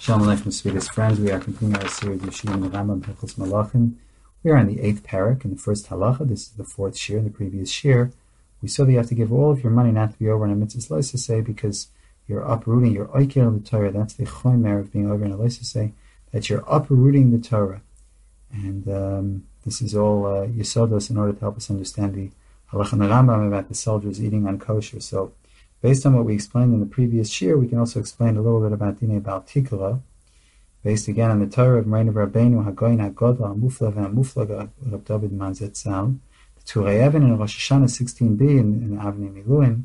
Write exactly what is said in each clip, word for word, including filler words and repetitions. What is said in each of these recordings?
Shalom Aleichem, sweetest friends. We are continuing our series of Shir in the Rambam Hilchos Malachim. We are in the eighth parak in the first halacha. This is the fourth shir. In the previous shir, we saw that you have to give all of your money not to be over in a mitzvah loisasei because you're uprooting, you're oiker the Torah. That's the chomer of being over in a loisasei, that you're uprooting the Torah. And um, this is all uh, yisodos in order to help us understand the halacha in the Rambam about the soldiers eating on kosher. So, based on what we explained in the previous shir, we can also explain a little bit about Dinei Baal Tikra, based again on the Torah of Morainu Rabbeinu, Hagoyin HaGodol, HaMufla VeHaMuflag, Rab David Manzet Tzal, the Turei Even in Rosh Hashanah sixteen b in, in Avnei Miluim.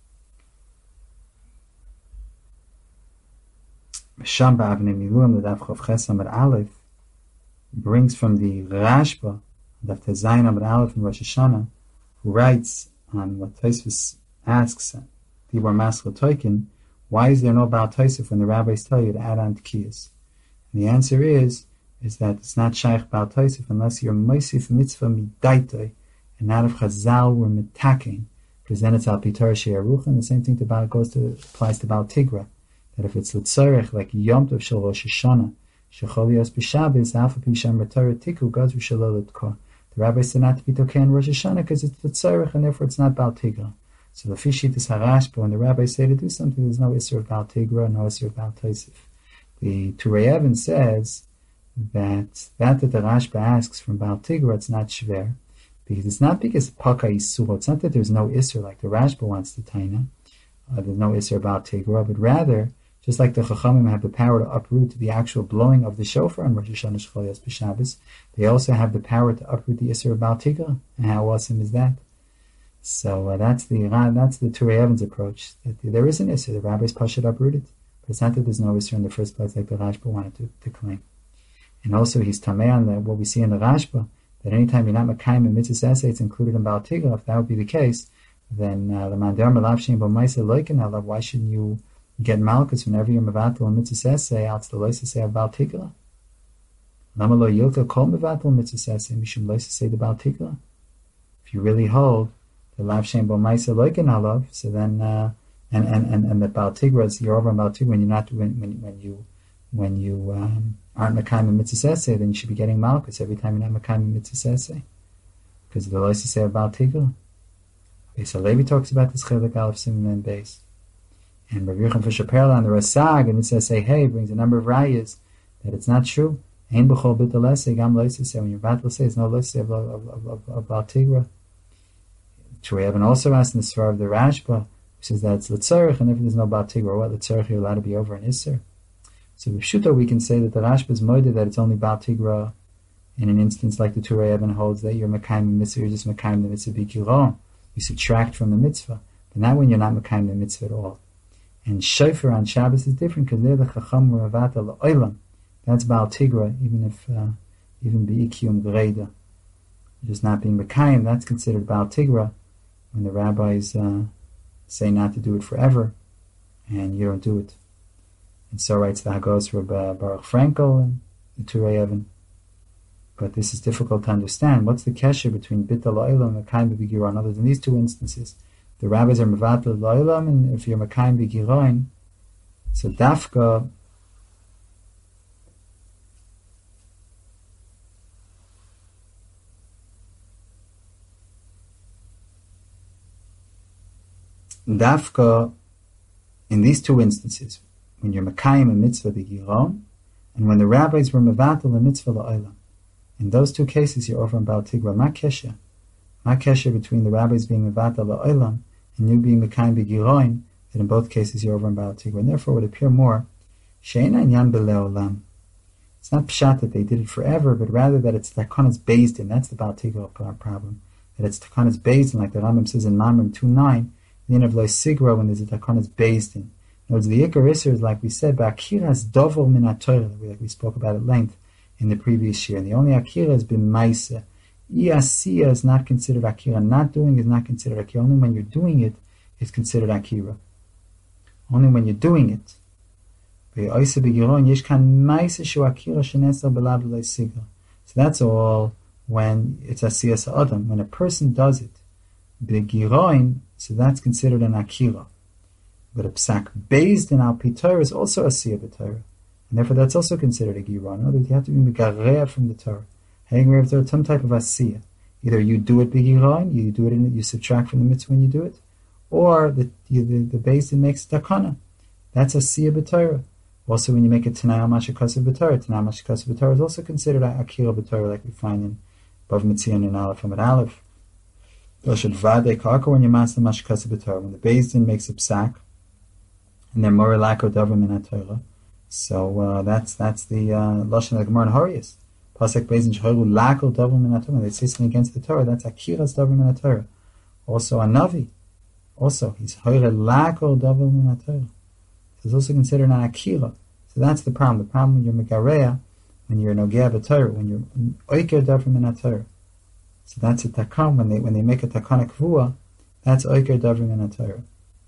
Mesham Ba'avnei Miluim, the Daf Chav Ches Amud Aleph, brings from the Rashba, Daf Tezayin Amud Aleph in Rosh Hashanah, who writes on what Tosfos asks, Dibur Maskal Toikin, why is there no Baal Tosef when the rabbis tell you to add on Tkiyas? And the answer is, is that it's not Shaykh Baal Tosef unless you're Moisif Mitzvah Midaitoi, and not if Chazal were Mitaking, because then it's Al Pitar She'aruch, and the same thing to Baal goes to applies to Baal Tigra, that if it's L'tzorech, like Yom Tov Shel Rosh Hashanah, Shechol Yos B'Shabbos, Alpha Pisham Retorah Tiku, Gazru Shalol L'tkor. The rabbis said not to be Tokeh in Rosh Hashanah because it's L'tzorech, and therefore it's not Baal Tigra. So the Fishit is Harashba, when the rabbis say to do something, there's no Isser of Baal Tigra, no Isser of Baal Tosef. The Turei Even says that that that the Rashba asks from Baal Tigra, it's not Shver, because it's not because Paka Yisur, it's not that there's no Isser like the Rashba wants to Taina, uh, there's no Isser about Tigra, but rather, just like the Chachamim have the power to uproot the actual blowing of the shofar on Rosh Hashanah Shechol Yos B'Shabbos, they also have the power to uproot the Isser of Baal Tigra. And how awesome is that? So uh, that's the that's the Turei Even's approach. That there is an Isser, the rabbis Pashat uprooted. But it's not that there's no Isser in the first place like the Rashba wanted to, to claim. And also he's Tamei on the, what we see in the Rashba, that anytime you're not Makayim and Mitzvah Essay, it's included in Baal Tigra. If that would be the case, then the Mandar Malav Shem B'Maisa Loiken Alav, why shouldn't you get Malkus whenever you're Mevatel and Mitzvah Essay out to the Lois Essay of Baal Tigra? Lama Lo Yilka Kol Mevatel Mitzvah Essay, Mishum Lois Essay the Baal Tigra. If you really hold the Lav Shem B'Maisa Loiken Alav, so then uh, And, and, and, and the Baal Tigra is you're over on Baal Tigra when you're not when when, when you when you um, aren't Mekayim and Mitzvah Essay, then you should be getting Malkus every time you're not Mekayim and Mitzvah Essay, because of the Lois Essay of Baal Tigra. Okay, so Levi talks about this Chelik Aleph Siman and base, and Rabbi Yochanan Fisher Perla on the Rasag and Mitzvah Essay Hey brings a number of rayas that it's not true. Ein b'chol bitul essay gam Lois Essay, when you're about to say there's no Lois Essay of of of, of, of Baal Tigra. Turei Even also asked in the Svar of the Rashba, says that it's L'tzorech, and if there's no Baal Tigra, what L'tzorech you're allowed to be over an Isser. So with Shuto we can say that the Rashba is moeded that it's only Baal Tigra in an instance like the Turei Even holds that you're Mekayim the Mitzvah, you're just Mekayim the Mitzvah B'Kiron. You subtract from the Mitzvah. But not when you're not Mekayim the Mitzvah at all. And Shofar on Shabbos is different because they're the Chacham Ravata L'Olam. That's Baal Tigra, even if, uh, even B'Ikiyum Greda. Just not being Mekayim, that's considered Baal Tigra when the rabbis, uh, say not to do it forever, and you don't do it. And so writes the Hagos for Baruch Frankel and the Turei Even. But this is difficult to understand. What's the kesher between Bitul Olam and Mekayim B'Giron? Other than these two instances, the rabbis are Mevatel Olam, and if you're Mekayim B'Giron, so Dafka, Dafka, in these two instances, when you're Mekayim a Mitzvah B'Giron, and when the rabbis were Mevatel a Mitzvah L'Olam, in those two cases you're over on Baal Tigra. Ma kesher, ma kesher between the rabbis being Mevatel L'Olam and you being Mekayim B'Giron, that in both cases you're over on Baal Tigra. And therefore it would appear more, She'ena Inyan B'Le'olam. It's not pshat that they did it forever, but rather that it's Takonas based in. That's the Baal Tigra problem. That it's Takonas based in, like the Rambam says in Mamrim two nine, the end of Lo Sigra, when there's a Takonas based in. In other words, the Ikar Isser is, like we said, Ba'akiras Dovor Min HaTorah, like we spoke about at length in the previous year. And the only Akira has been Maisa. Iyasiya is not considered Akira. Not doing is not considered Akira. Only when you're doing it is considered Akira. Only when you're doing it. So that's all when it's Asiyas Adam. When a person does it, Begiroin, so that's considered an Akira. But a psak based in Al Pitorah is also Asiyah B'Torah. And therefore that's also considered a Giron. In other words, you have to be Megareya from the Torah. Hanging Torah, some type of Asiyah. Either you do it Begiron, you do it in you subtract from the mitzvah when you do it, or the the, the Beis Din makes takana. That's Asiyah b'Torah. Also, when you make a Tanai Mashakasav b'Torah, Tanai Mashakasav b'Torah is also considered a Akira b'Torah, like we find in Bav Mitzion and Aleph Amid Aleph. When you master Mashakasav b'Torah, when the Beis Din makes a psak, and they're more lako davim in Torah, so uh, that's that's the uh, lashon of the Gemara in Horius. Pasuk Beis Din shchoru lako davim in Torah. They say something against the Torah. That's akiras davim in Torah. Also a navi, also he's hoire lako davim in Torah. It's also considered an akira. So that's the problem. The problem when you're megareya, when you're nogea b'Torah, when you're oiker davim in Torah. So that's a takam when they when they make a takana kvua. That's oiker davim in Torah.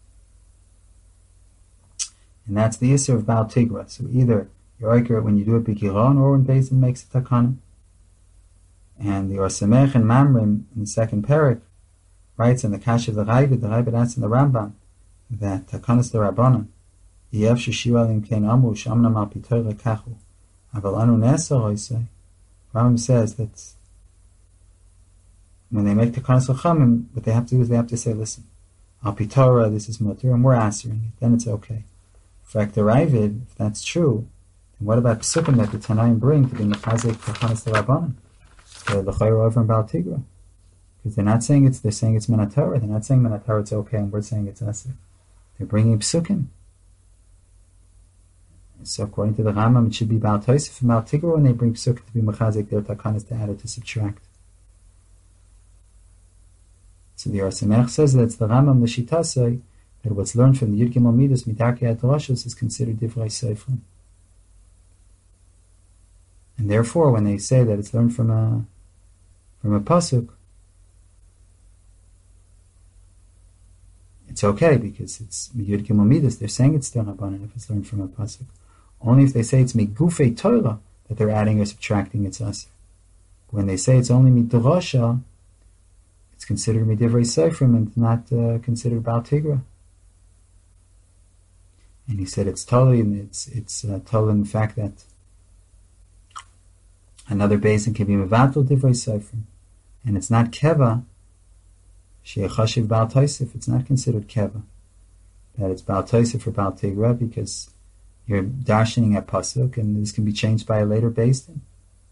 And that's the issue of Baal Tigra. So either you're oiker when you do it b'giron, or when Beis Din makes a takana. And the Orsamech and Mamrim in the second parak writes in the Kash of the Ravid, the Ravid asks in the Rambam, that takanas the Rabbanan, Yev sheshiva lim kein amru shamna mal pitoy lekachu, aval anu nesar oisei. Rambam says that when they make takanas l'chamim, what they have to do is they have to say, listen, al pitora, this is mutter, and we're answering it, then it's okay. In fact, the Ravid, if that's true, then what about psukim that the Tanaim bring to be mechazik takanas the Rabbanan? The l'chayr over in Baal Tigra. Because they're not saying it's, they're saying it's Minatara. They're not saying Minatara it's okay, and we're saying it's Asik. They're bringing psukim. So according to the Rambam, it should be Baal Tosef and Baal Tigra, and they bring psukim to be mechazik their takanas to add or to subtract. So the Arsamech says that it's the Rambam l'shitasei, that what's learned from the Yud Gimel Midas Midarkei HaDroshos is considered Divrei Seifrim. And therefore, when they say that it's learned from a from a pasuk, it's okay because it's Yud Gimel Midas. They're saying it's still Rabbanan if it's learned from a pasuk. Only if they say it's Megufei Torah that they're adding or subtracting it's us. When they say it's only Midrasha, it's considered Midivrei Seifrim and not uh, considered Baal Tigra. And he said it's totally, it's it's uh, totally in the fact that another basin can be mevatel divrei seifrim, and it's not keva. She'echashiv Baal Tosef, it's not considered keva. That it's Baal Tosef or Baal Tigra because you're darshaning a pasuk, and this can be changed by a later basin.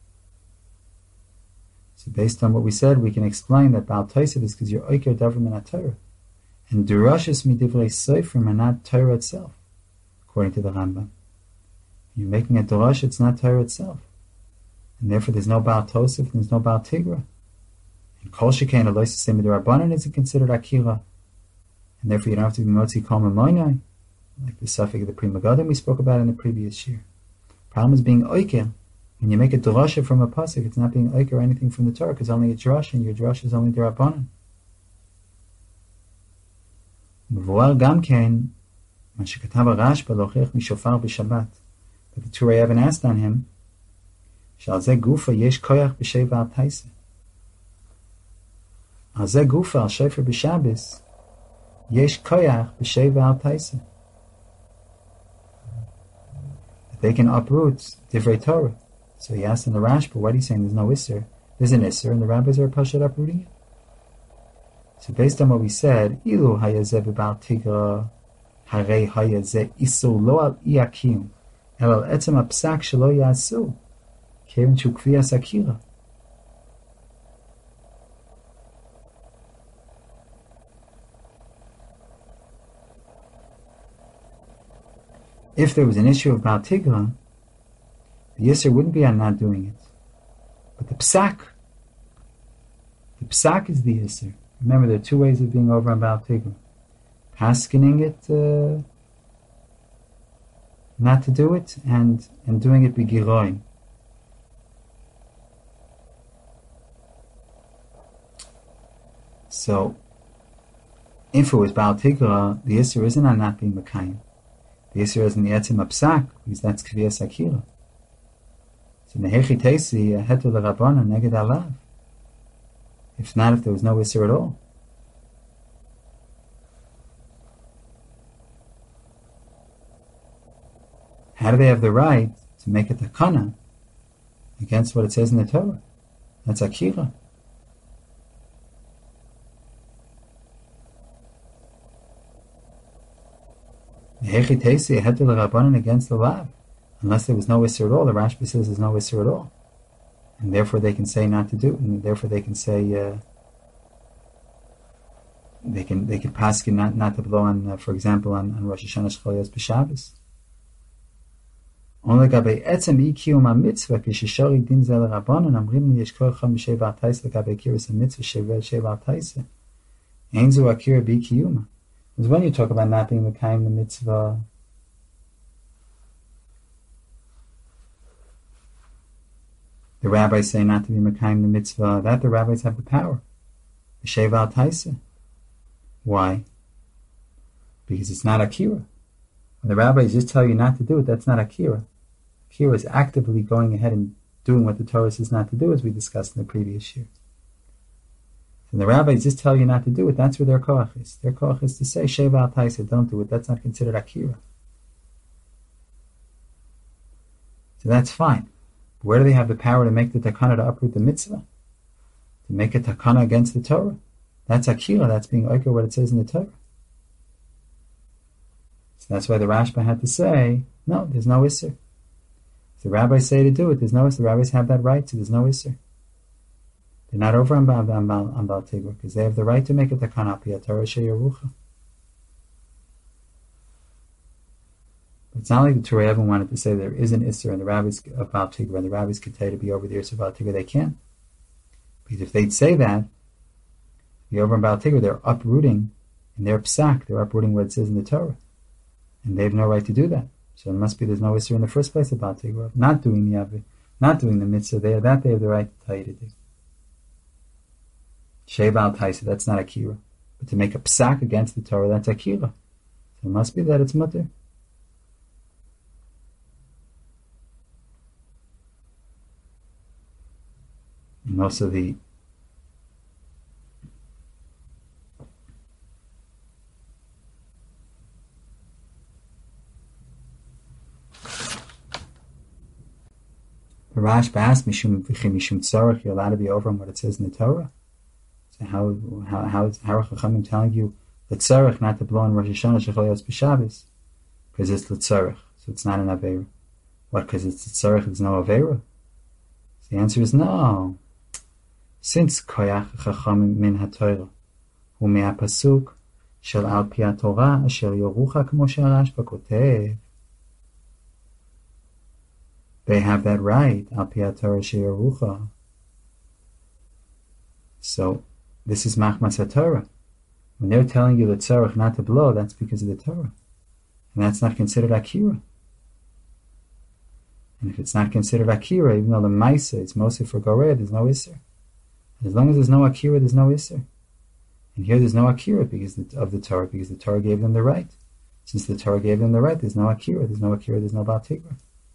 So based on what we said, we can explain that Baal Tosef is because you're oiker davrim in Torah, and durashis midivrei seifrim are not Torah itself, according to the Rambam. You're making a darash, it's not Torah itself. And therefore there's no Baal Tosef and there's no Baal Tigra. And Kol Shekain Alois Semi D'Rabbanan isn't considered Akira. And therefore you don't have to be Motzi Kol Mamoinai, like the suffix of the Pri Megadim we spoke about in the previous year. Problem is being Oiker. When you make a drasha from a pasuk, it's not being Oiker or anything from the Torah, because only a drasha, and your drasha is only D'Rabbanan. Mvuar Gamkein, when Shekatav Rashba Lochech Mishofar B'Shabbat, that the Turei Even asked on him, שעל זה גופה יש כוח בשבע תייסה. על זה גופה, על שפר בשבס, יש כוח בשבע תייסה. They can uproot divrei Torah. So he asked in the Rashba, what are you saying? There's no Isser. There's an Isser, and the rabbis are Pashat uprooting it. So based on what we said, Ilu hayazeh b'bal tigra, harei hayazeh isu lo al iyakim, el al etzem apsak shelo yasu. If there was an issue of Baal Tigra, the Yisr wouldn't be on not doing it. But the Psak, the Psak is the Yisr. Remember, there are two ways of being over on Baal Tigra. Paskening it, uh, not to do it, and, and doing it b'giroin. So, if it was Baal Tigra, the Yisr isn't on not being Mekayim. The Yisr is in the Etzim Apsak, because that's Kviyas Akira. So, Nehechi Teisi, Hetu L'Rabbana, Neged Alav. If not, if there was no Yisr at all. how do they have the right to make a takana against what it says in the Torah? That's akira. Against the law, unless there was no Isser at all. The Rashba says there's no Isser at all, and therefore they can say not to do it, and therefore they can say uh, they can they can pass not not to blow on, uh, for example, on, on Rosh Hashanah Shchol Yos b'Shabbos. Only gabe etzem ikiyum hamitzvah kishishori din zel rabbanon amrim yesh korcham b'shei bar taisa gabe kiris hamitzvah shevel shei bar taisa ein zu akira b'ikiyuma. Because when you talk about not being mekayim the mitzvah, the rabbis say not to be mekayim the mitzvah, that the rabbis have the power. B'shei bar taisa. Why? Because it's not akira. When the rabbis just tell you not to do it, that's not akira. Akira is actively going ahead and doing what the Torah says not to do, as we discussed in the previous year. And the rabbis just tell you not to do it, that's where their koach is. Their koach is to say, Sheva al taisa, don't do it. That's not considered akira. So that's fine. Where do they have the power to make the takana to uproot the mitzvah? To make a takana against the Torah? That's akira, that's being oiker what it says in the Torah. So that's why the Rashba had to say, no, there's no Isser. If the rabbis say to do it, there's no Isser. The rabbis have that right, so there's no Isser. They're not over on Baal, on Baal, on Baal Tigra, because they have the right to make it takana pi Torah she'yerucha. But it's not like the Torah ever wanted to say there is an Isser and the rabbis of Baal Tigra, and the rabbis could tell you to be over the Isser of Baal Tigra. They can't. Because if they'd say that, be over on Baal Tigra, they're uprooting, in their psak, they're uprooting what it says in the Torah. And they have no right to do that. So it must be there's no Isser in the first place about Tigra. Not doing the Avi, not doing the mitzvah there, that they have the right to tell you to do. Sheva al taisa, that's not akira. But to make a psak against the Torah, that's akira. So it must be that it's mutter. And also the The Rashba asks, Mishum v'chi mishum tzarech, you're allowed to be over on what it says in the Torah. So how how how is how are Chachamim telling you l'tzarech not to blow on Rosh Hashanah Shechol Yos b'Shabbos? Because it's l'tzarech, so it's not an avera. What? Because it's l'tzarech, it's no avera. So the answer is no. Since koyach Chachamim min haTorah hu me'apasuk shel al pi haTorah asher yorucha k'mo she'Rashba kotev. They have that right, al pi haTorah she'yerucha. So this is machmas haTorah. When they're telling you the tzarech not to blow, that's because of the Torah, and that's not considered akira. And if it's not considered akira, even though the ma'isa is mostly for goreh, there's no iser. As long as there's no akira, there's no iser. And here there's no akira because of the Torah, because the Torah gave them the right. Since the Torah gave them the right, there's no akira. There's no akira. There's no Baal Tigra.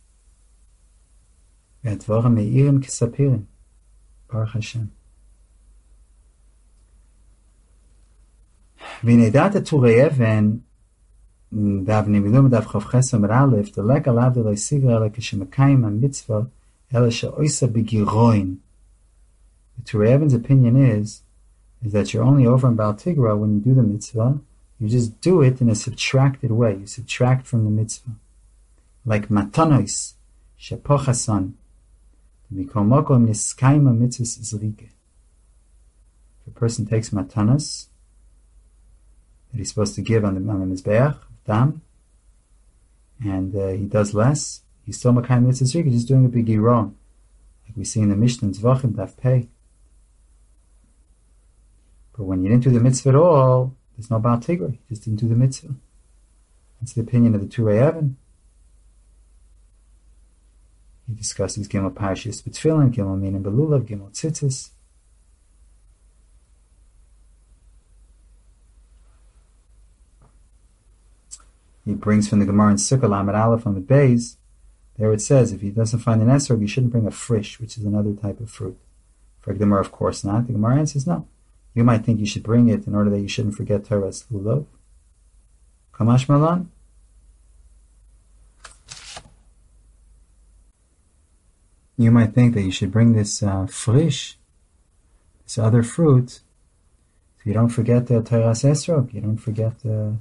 V'advorim me'irim k'sapirim. Baruch Hashem. V'nedat turei even dav nimilum dav chav ches amar aleph delek alav delay sigra ela k'shemekayim ha-mitzvah ela she'oisa b'giroin. The Turei Even's opinion is is that you're only over in Baal Tigra when you do the mitzvah. You just do it in a subtracted way. You subtract from the mitzvah. Like matanos shepochasan. If a person takes matanos that he's supposed to give on the, on the mizbeach, dam, and uh, he does less, he's still makayim mitzvah zrika, just doing a big wrong, like we see in the Mishnah Zvachim Daf Pei. But when you didn't do the mitzvah at all, there's no Baal Tigra. You just didn't do the mitzvah. That's the opinion of the Turei Even. He discusses Gimel Parshas B'Tfilin, Gimel Minim Belulav, Gimel Tzitzis. He brings from the Gemara in Sukkah, Lamed Aleph on the Beis. There it says, if he doesn't find an esrog, he shouldn't bring a frish, which is another type of fruit. For the Gemara, of course not. The Gemara answers no. You might think you should bring it in order that you shouldn't forget Torah's lulav. Kamash Malan. you might think that you should bring this uh, frisch, this other fruit, so you don't forget the Teras Esrog, you don't forget the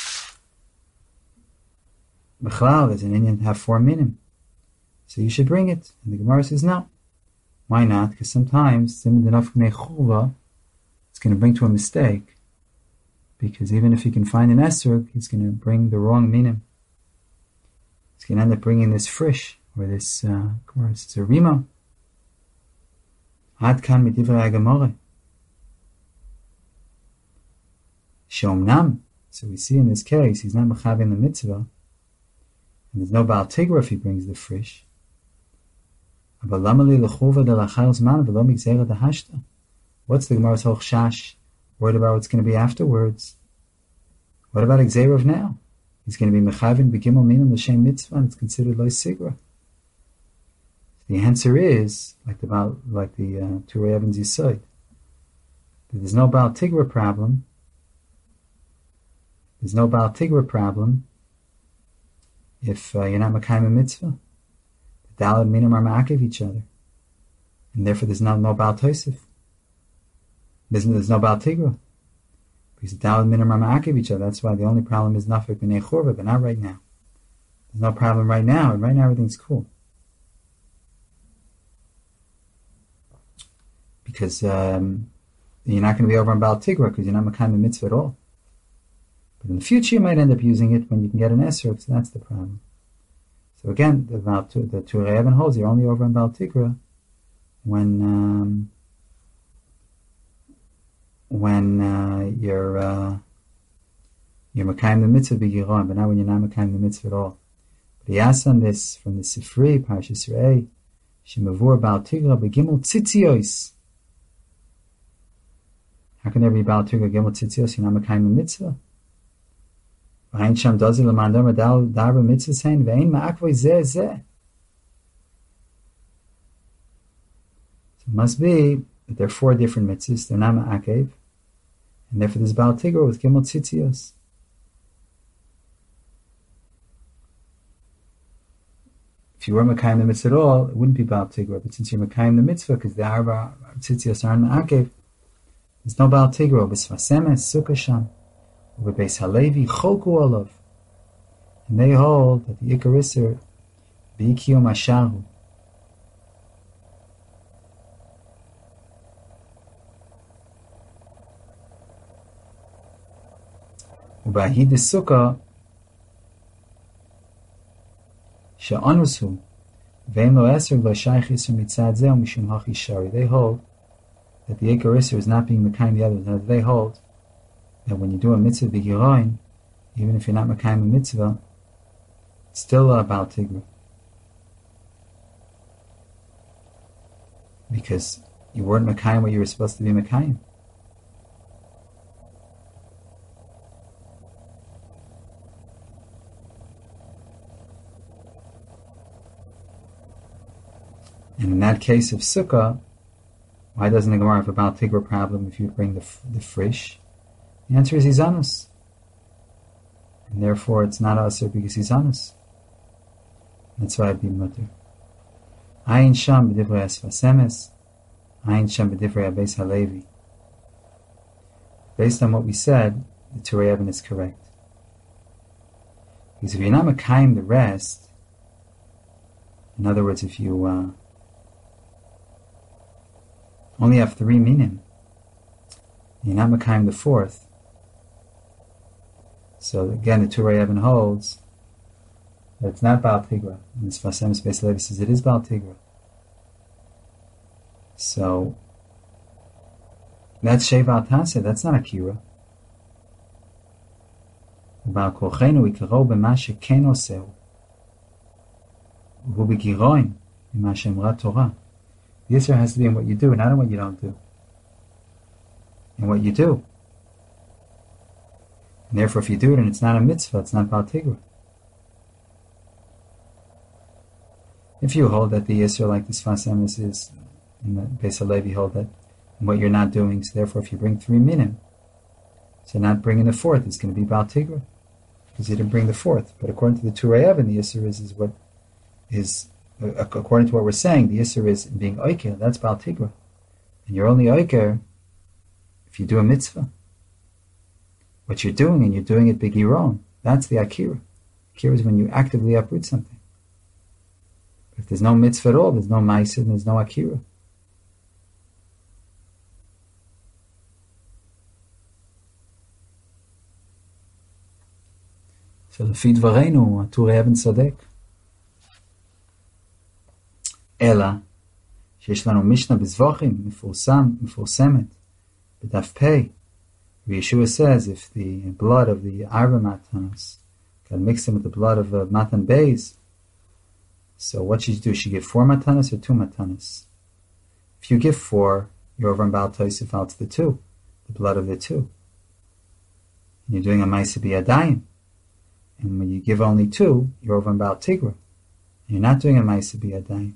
Bechlal, there's an Indian to have four minim. So you should bring it. And the Gemara says no. Why not? Because sometimes it's going to bring to a mistake. Because even if he can find an esrog, he's going to bring the wrong minim. He's going to end up bringing this frisch, or this, uh, it's a rima. Ad kan midivrei Gemara. Shomnam. So we see in this case, he's not mechav in the mitzvah, and there's no Baal Tigra if he brings the frisch. What's the Gemara's whole chash worried about what's going to be afterwards? What about Xerov now? He's going to be mechavin begimel minim l'shem mitzvah, and it's considered lo sigra. The answer is like the Baal, like the uh, Turei Evans Yisod. There's no Baal Tigra problem. There's no Baal Tigra problem if uh, you're not mekayim a mitzvah. The Daled minim are ma'akev each other, and therefore there's no no Baal Tosef. There's, there's no Baal Tigra because the Daled minim are ma'akev each other. That's why the only problem is nafik b'nei churva, but not right now. There's no problem right now, and right now everything's cool. Because um, you're not going to be over on Baal Tigra because you're not mekayim a mitzvah at all. But in the future, you might end up using it when you can get an esrog, so that's the problem. So again, the the Turei Even holds you're only over on Baal Tigra when um, when uh, you're uh, you're mekayim the mitzvah b'giron, but not when you're not mekayim the mitzvah at all. But he asks on this from the Sifri Parshas Re'eh, shemavur Baal Tigra b'gimel tzitzios. How can there be Baal Tigra gimel tzitzios? You're not mekayim the mitzvah. So it must be that there are four different mitzvahs. They're not ma'akev, and therefore there's Baal Tigra with gimel tzitzios. If you were mekayim the mitzvah at all, it wouldn't be Baal Tigra. But since you're mekayim the mitzvah, because the arba tzitzios aren't ma'akev, there's no Baal Tigra. B'svasemes sukkah sham. Over Beis Halevi, Cholku Olav. And they hold that the Ikarisser, B'ikiyom Asharu. Ubahid the Sukkah, Sha'anusu, Vein Lo Eser, Lo Shaykh Yisr Mitzad Zeh, Mishum Hachi Shari. They hold that the Ikarisser is not being Mekayim the others. Now they hold that when you do a mitzvah b'giroin, even if you're not mekayim a mitzvah, it's still a Baal Tigra. Because you weren't mekayim what you were supposed to be mekayim. And in that case of sukkah, why doesn't the Gemara have a Baal Tigra problem if you bring the the frisch? The answer is he's honest. And therefore it's not usher because he's honest. That's why it'd be mutter. Ayin sham b'divrei asvasemes, ayin sham b'divrei Beis Halevi. Based on what we said, the Turei Even is correct. Because if you're not mekayim the rest, in other words, if you uh, only have three minim, you're not mekayim the fourth. So again, the Turei Even holds that it's not Baal Tigra. And this Vasemis Beis Halevi says it is Baal Tigra. So that's Sheva Tase. That's not Akira. Baal Kochenu Ikaro b'ma sheken oseu. Hu b'giroin b'ma she'emra Torah. The Yisra has to be in what you do, not in what you don't do. In what you do. And therefore, if you do it and it's not a mitzvah, it's not Baal Tigra. If you hold that the Yisra, like this Vasemis is, in the Beis Halevi hold that, and what you're not doing, so therefore if you bring three minim, so not bringing the fourth, it's going to be Baal Tigra, because you didn't bring the fourth. But according to the Turei Even, the Yisra is, is what is according to what we're saying, the Isser is being Oiker, that's Baal Tigra. And you're only Oiker if you do a mitzvah. What you're doing, and you're doing it B'Giron, that's the Akira. Akira is when you actively uproot something. If there's no mitzvah at all, there's no Ma'aseh, and there's no Akira. So לפי דברינו, הטורי אבן צודק. אלא, שיש לנו משנה בזבוחים, מפורסם, מפורסמת, בדף פ', Yeshua says, if the blood of the Arba Matanos got mixed in with the blood of the Matan Beis, so what should you do? Should you give four Matanos or two Matanos? If you give four, you're over on Baal Tosef out to the two, the blood of the two. And you're doing a Maisa B'Yadayim. And when you give only two, you're over on Baal Tigra. And you're not doing a Maisa B'Yadayim.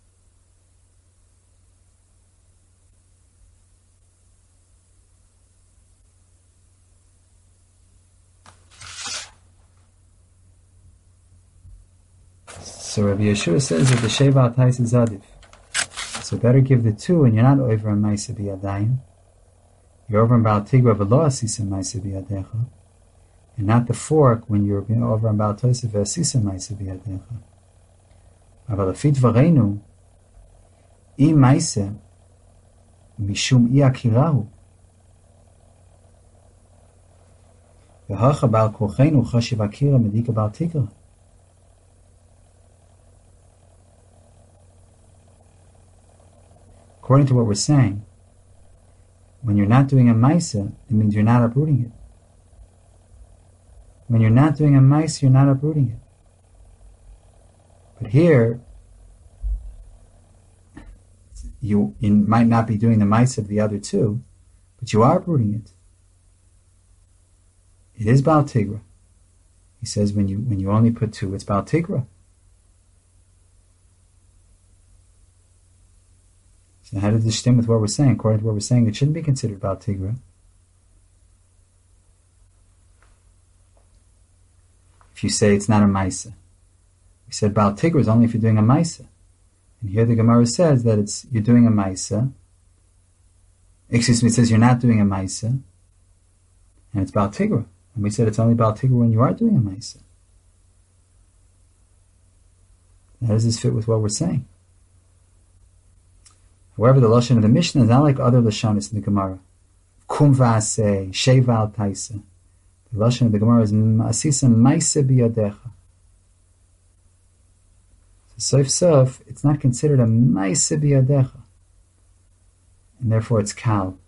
So Rabbi Yeshua says that the Sheva Tais is Adif. So better give the two, and you're not over on Maisa B'Yadayim. You're over on Baal Tigra v'lo asisa Maisa B'Yadecha. And not the fork when you're over on Baal Tosef v'asisa Maisa B'Yadecha. Aval afit v'reinu, I Maisa, mishum I akirahu. V'hacha Baal kochenu chashiv akira medika Baal Tigra. According to what we're saying, when you're not doing a Maisa, it means you're not uprooting it. When you're not doing a Maisa, you're not uprooting it. But here, you, you might not be doing the Maisa of the other two, but you are uprooting it. It is Baal Tigra. He says when you when you only put two, it's Baal Tigra. So how does this stem with what we're saying? According to what we're saying, it shouldn't be considered Baal Tigra. If you say it's not a Maisa. We said Baal Tigra is only if you're doing a Maisa. And here the Gemara says that it's you're doing a Maisa. Excuse me, it says you're not doing a Maisa. And it's Baal Tigra. And we said it's only Baal Tigra when you are doing a Maisa. How does this fit with what we're saying? However, the Lashon of the Mishnah is not like other Lashonis in the Gemara. Kum v'aseh, sheva al taisa. The Lashon of the Gemara is asisa maisa biyadecha. So sof sof, it's not considered a maisa biyadecha. And therefore it's kal.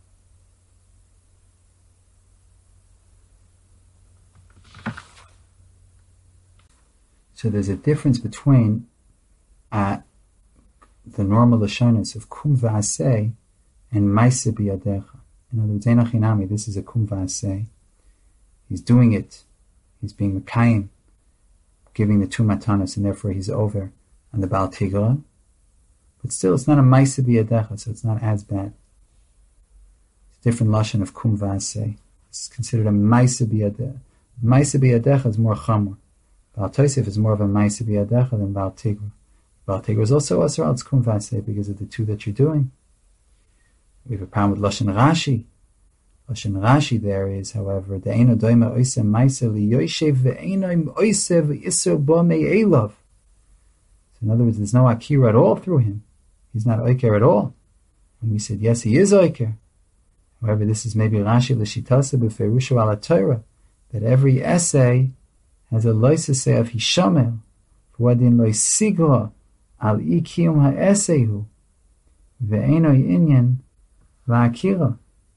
So there's a difference between uh, the normal Lashonis of kum v'aseh and maisa biyadecha. In other words, einachinami, this is a kum v'aseh. He's doing it. He's being mekayim, giving the two matanos, and therefore he's over on the Baal Tigra. But still, it's not a maisa biyadecha, so it's not as bad. It's a different lashon of kum v'aseh. It's considered a maisa biyadecha. Maisa biyadecha is more chamor. Baal Tosef is more of a maisa biyadecha than Baal Tigra. Baal Tigra is also asar al kum v'aseh because of the two that you're doing. We have a problem with lashon Rashi. Lashon Rashi there is, however, the Eino Doima Oisem Maisa Li Yoshev Ve'eino Oisev Yisur Bo Me'elav. So in other words, there's no Akira at all through him. He's not Oiker at all. And we said, yes, he is Oiker. However, this is maybe Rashi L'Shitasa B'Ferushu Ala Torah, that every essay has a loisase of Hishamel, for Wadin Loisigra Al Ikiyum Ha'esehu Ve'eino Inyan Va'akira.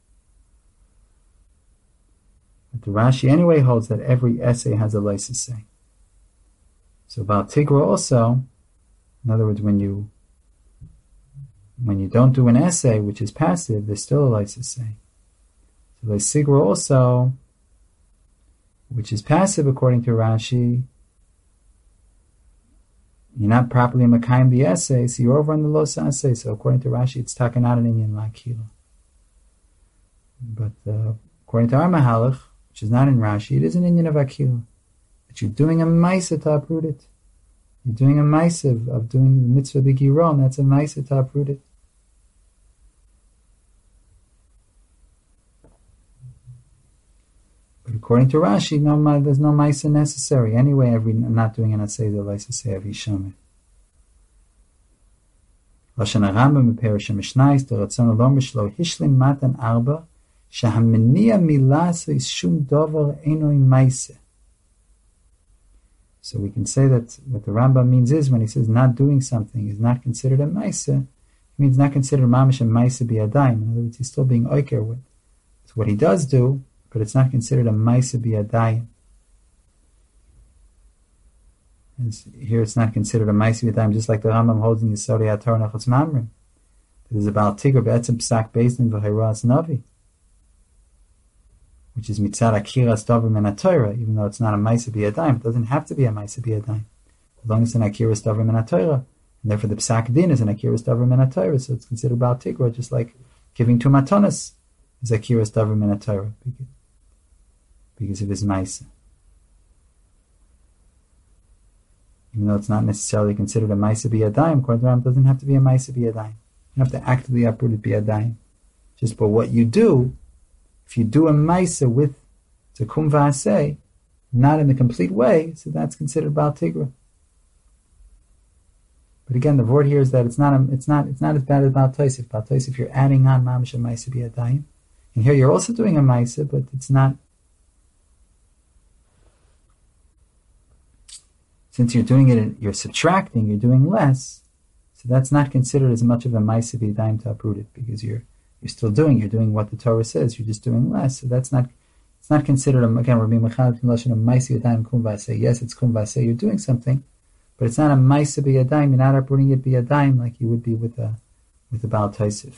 But the Rashi anyway holds that every essay has a license. So Baal Tigra also, in other words, when you when you don't do an essay which is passive, there's still a license. So the Sigra also, which is passive according to Rashi, you're not properly makayim the essay, so you're over on the los essay. So according to Rashi, it's taken out an inyan lakila. But uh, according to our Mahalach, which is not in Rashi, it is an inyan of akila. That you're doing a maisa to uproot it. You're doing a ma'aseh of, of doing the mitzvah b'giron. That's a ma'aseh to uproot it. But according to Rashi, no, there's no ma'aseh necessary. Anyway, every not doing an aseh the l'aseh of Yishameh. Lashon Rambam b'Perush HaMishnayos d'Ratzon Elom b'Shlo Hishlim Matan Arba shehameniya milasa is shum dover enoi ma'aseh. So we can say that what the Rambam means is when he says not doing something is not considered a ma'aseh, it means not considered mamish a ma'aseh biyadayim. In other words, he's still being oiker with. It's what he does do, but it's not considered a ma'aseh biyadayim. Here it's not considered a ma'aseh biyadayim, just like the Rambam holds in Yisodei HaTorah Nachos Mamrim. There's about Tigr be'etzem psak bezdin v'chayras navi, which is mitzad akiras davar min haTorah, even though it's not a ma'aseh biyadayim. It doesn't have to be a ma'aseh biyadayim, as long as it's an akiras davar min haTorah, and therefore the psak din is an akiras davar min haTorah, so it's considered about Tigr, just like giving two matanas is akiras davar min haTorah, because, because of his ma'aseh. Even though it's not necessarily considered a ma'aseh biyadayim, according to Rambam, it doesn't have to be a ma'aseh biyadayim. You don't have to actively uproot it biyadayim. Just for what you do, if you do a ma'aseh with Takum V'aseh, not in the complete way, so that's considered Baal Tigra. But again, the word here is that it's not a, it's not it's not as bad as Baal Tosef. Baal Tosef, you're adding on mamish a ma'aseh biyadayim, and here you're also doing a ma'aseh, but it's not. Since you're doing it, you're subtracting, you're doing less, so that's not considered as much of a ma'aseh biyadayim to uproot it, because you're you're still doing, you're doing what the Torah says, you're just doing less, so that's not, it's not considered, a, again, we're being mechanech in lashon of ma'aseh biyadayim kum v'aseh. Yes, it's kum v'aseh, you're doing something, but it's not a ma'aseh biyadayim, you're not uprooting it biyadayim like you would be with a, with a Baal Tosef.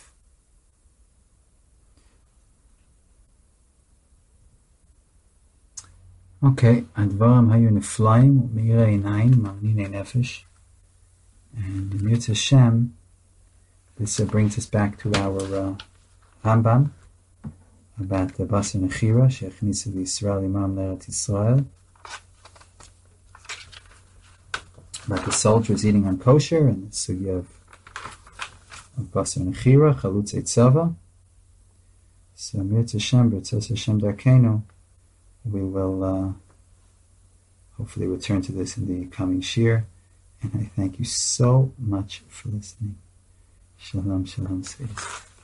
Okay, advarim hayu neflaim meirei einayin ma'aninei nefesh, and in Yirtzeh Hashem, this uh, brings us back to our uh, Rambam about the Basar Nechira she'echnisa v'Yisrael imam l'Eretz Yisrael, about the soldiers eating on kosher and the sugya of, of Basar Nechira Chalutzei Tzava. So Yirtzeh Hashem, B'Yirtzeh Hashem Darkeinu, we will uh, hopefully return to this in the coming shir, and I thank you so much for listening. Shalom, shalom, says.